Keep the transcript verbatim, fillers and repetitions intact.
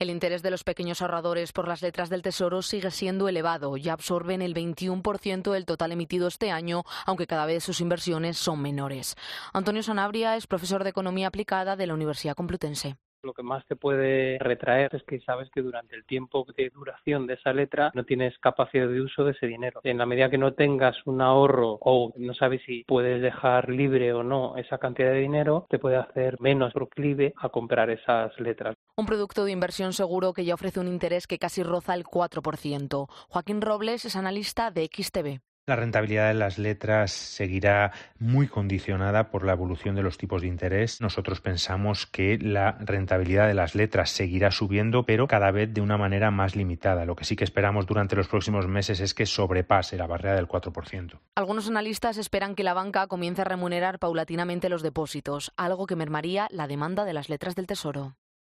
El interés de los pequeños ahorradores por las letras del Tesoro sigue siendo elevado. Ya absorben el veintiuno por ciento del total emitido este año, aunque cada vez sus inversiones son menores. Antonio Sanabria es profesor de Economía Aplicada de la Universidad Complutense. Lo que más te puede retraer es que sabes que durante el tiempo de duración de esa letra no tienes capacidad de uso de ese dinero. En la medida que no tengas un ahorro o no sabes si puedes dejar libre o no esa cantidad de dinero, te puede hacer menos proclive a comprar esas letras. Un producto de inversión seguro que ya ofrece un interés que casi roza el cuatro por ciento. Joaquín Robles es analista de X T V. La rentabilidad de las letras seguirá muy condicionada por la evolución de los tipos de interés. Nosotros pensamos que la rentabilidad de las letras seguirá subiendo, pero cada vez de una manera más limitada. Lo que sí que esperamos durante los próximos meses es que sobrepase la barrera del cuatro por ciento. Algunos analistas esperan que la banca comience a remunerar paulatinamente los depósitos, algo que mermaría la demanda de las letras del Tesoro.